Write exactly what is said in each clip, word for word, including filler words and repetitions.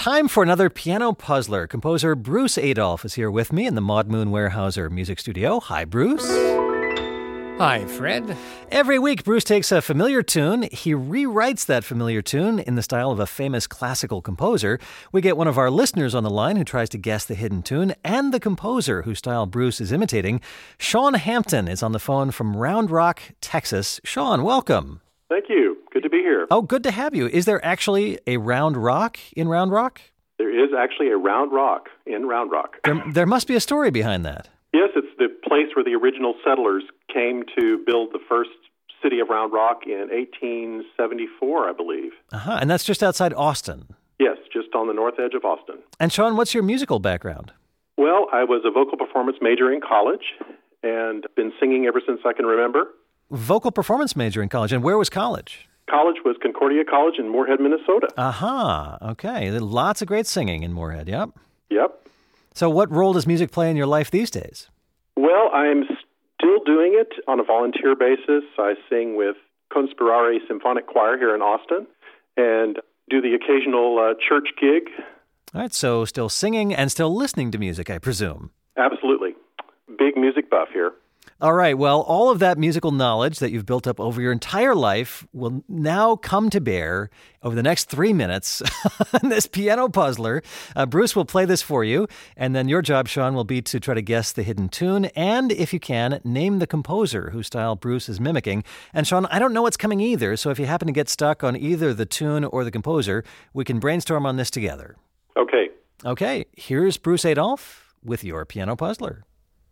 time for another piano puzzler. Composer Bruce Adolphe is here with me in the Maud Moon Weyerhaeuser Music Studio. Hi, Bruce. Hi, Fred. Every week, Bruce takes a familiar tune. He rewrites that familiar tune in the style of a famous classical composer. We get one of our listeners on the line who tries to guess the hidden tune, and the composer whose style Bruce is imitating. Sean Hampton is on the phone from Round Rock, Texas. Sean, welcome. Thank you. Good to be here. Oh, good to have you. Is there actually a Round Rock in Round Rock? There is actually a Round Rock in Round Rock. There, there must be a story behind that. Yes, it's the place where the original settlers came to build the first city of Round Rock in eighteen seventy-four, I believe. Uh-huh. And that's just outside Austin? Yes, just on the north edge of Austin. And Sean, what's your musical background? Well, I was a vocal performance major in college and been singing ever since I can remember. Vocal performance major in college. And where was college? College was Concordia College in Moorhead, Minnesota. Aha, uh-huh. Okay. Lots of great singing in Moorhead, yep. Yep. So what role does music play in your life these days? Well, I'm still doing it on a volunteer basis. I sing with Conspirare Symphonic Choir here in Austin and do the occasional uh, church gig. All right, so still singing and still listening to music, I presume. Absolutely. Big music buff here. All right, well, all of that musical knowledge that you've built up over your entire life will now come to bear over the next three minutes on this piano puzzler. Uh, Bruce will play this for you, and then your job, Sean, will be to try to guess the hidden tune, and if you can, name the composer whose style Bruce is mimicking. And Sean, I don't know what's coming either, so if you happen to get stuck on either the tune or the composer, we can brainstorm on this together. Okay. Okay, here's Bruce Adolphe with your piano puzzler.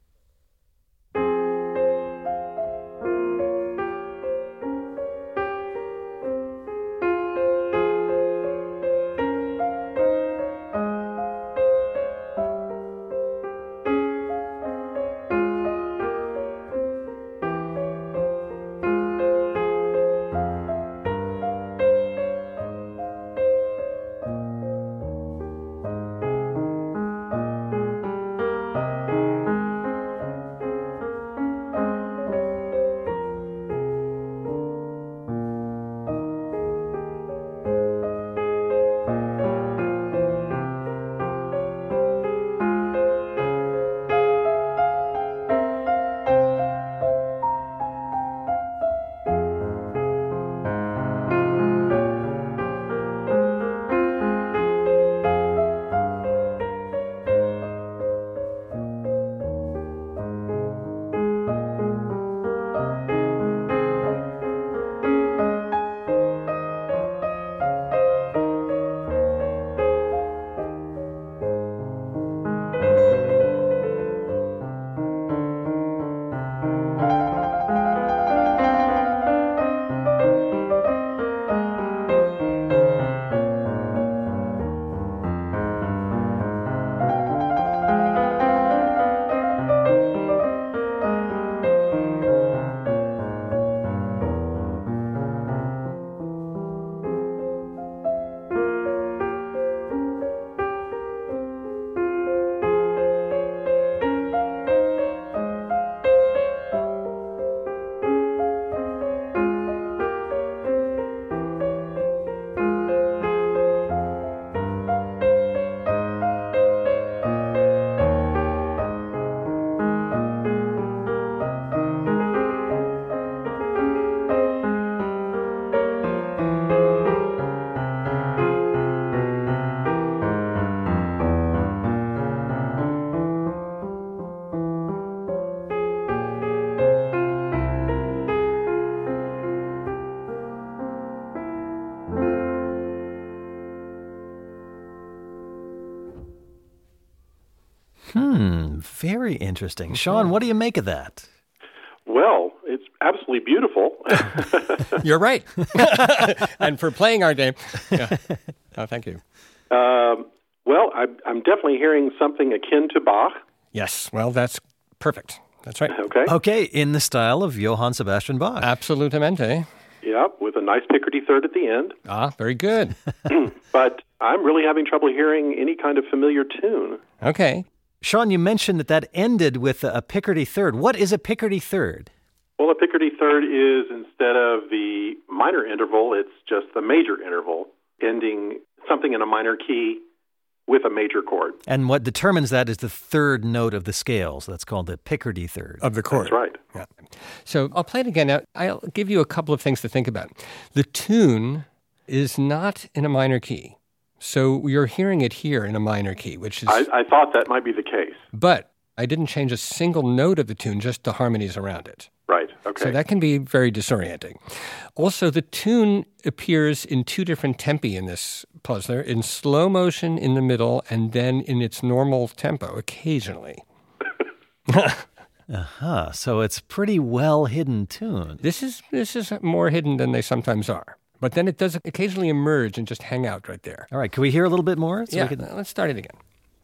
Hmm, very interesting. Sean, what do you make of that? Well, it's absolutely beautiful. You're right. And for playing our game. Yeah. Oh, thank you. Um, well, I, I'm definitely hearing something akin to Bach. Yes, well, that's perfect. That's right. Okay. Okay, in the style of Johann Sebastian Bach. Absolutamente. Yep, with a nice Picardy third at the end. Ah, very good. But I'm really having trouble hearing any kind of familiar tune. Okay. Sean, you mentioned that that ended with a Picardy third. What is a Picardy third? Well, a Picardy third is, instead of the minor interval, it's just the major interval, ending something in a minor key with a major chord. And what determines that is the third note of the scale. So that's called the Picardy third. Of the chord. That's right. Yeah. So I'll play it again. Now, I'll give you a couple of things to think about. The tune is not in a minor key. So you're hearing it here in a minor key, which is... I, I thought that might be the case. But I didn't change a single note of the tune, just the harmonies around it. Right, okay. So that can be very disorienting. Also, the tune appears in two different tempi in this puzzler, in slow motion in the middle and then in its normal tempo occasionally. Uh-huh. So it's pretty well-hidden tune. This is this is more hidden than they sometimes are. But then it does occasionally emerge and just hang out right there. All right. Can we hear a little bit more? So yeah, we can... let's start it again.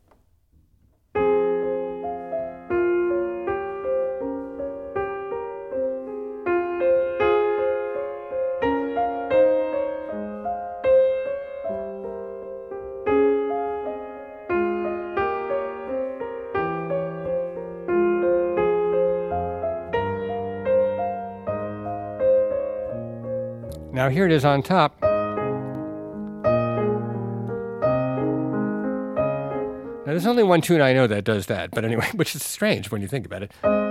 Now here it is on top. Now there's only one tune I know that does that, but anyway, which is strange when you think about it.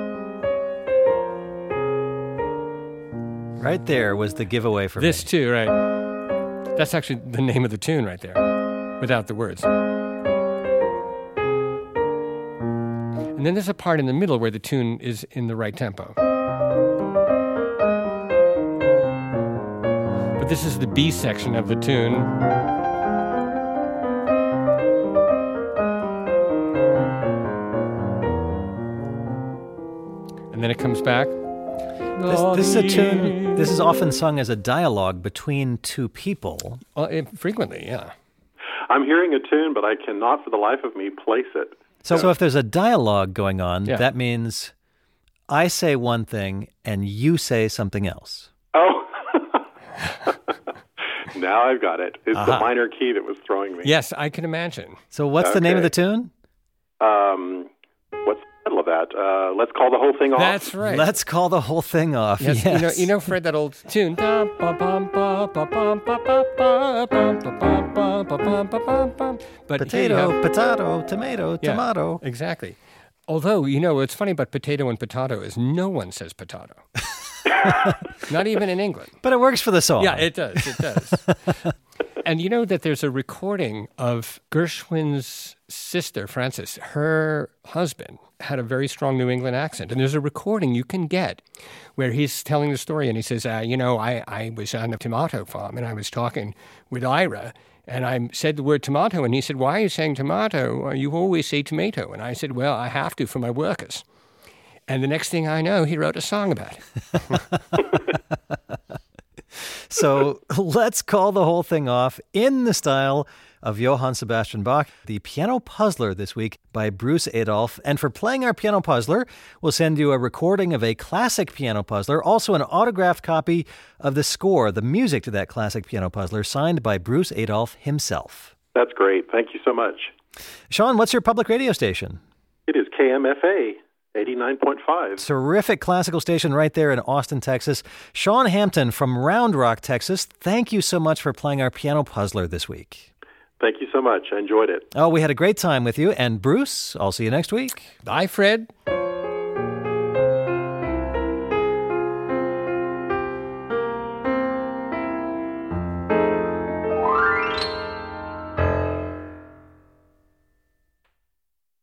Right there was the giveaway for This me. too, right? That's actually the name of the tune right there, without the words. And then there's a part in the middle where the tune is in the right tempo. But this is the B section of the tune. And then it comes back. This, this is a tune, this is often sung as a dialogue between two people. Well, it, frequently, yeah. I'm hearing a tune, but I cannot for the life of me place it. So, so if there's a dialogue going on, Yeah. that means I say one thing and you say something else. Oh, now I've got it. It's Uh-huh. the minor key that was throwing me. Yes, I can imagine. So what's the name of Okay. the tune? Um, what's the title of that? Uh, let's call the whole thing off. That's right. Let's call the whole thing off. Yes, Yes. you know, you know, Fred, that old tune. But Potato, here you potato, tomato, Yeah. tomato. have- exactly. Although, you know, what's funny about potato and potato is no one says potato. Not even in England. But it works for the song. Yeah, it does. It does. And you know that there's a recording of Gershwin's sister, Frances. Her husband had a very strong New England accent. And there's a recording you can get where he's telling the story and he says, uh, you know, I, I was on a tomato farm and I was talking with Ira and I said the word tomato. And he said, why are you saying tomato? You always say tomato. And I said, well, I have to for my workers. And the next thing I know, he wrote a song about it. So let's call the whole thing off in the style of Johann Sebastian Bach, the Piano Puzzler this week by Bruce Adolphe. And for playing our Piano Puzzler, we'll send you a recording of a classic Piano Puzzler, also an autographed copy of the score, the music to that classic Piano Puzzler, signed by Bruce Adolphe himself. That's great. Thank you so much. Sean, what's your public radio station? It is K M F A eighty-nine point five. Terrific classical station right there in Austin, Texas. Sean Hampton from Round Rock, Texas, thank you so much for playing our Piano Puzzler this week. Thank you so much. I enjoyed it. Oh, we had a great time with you. And Bruce, I'll see you next week. Bye, Fred.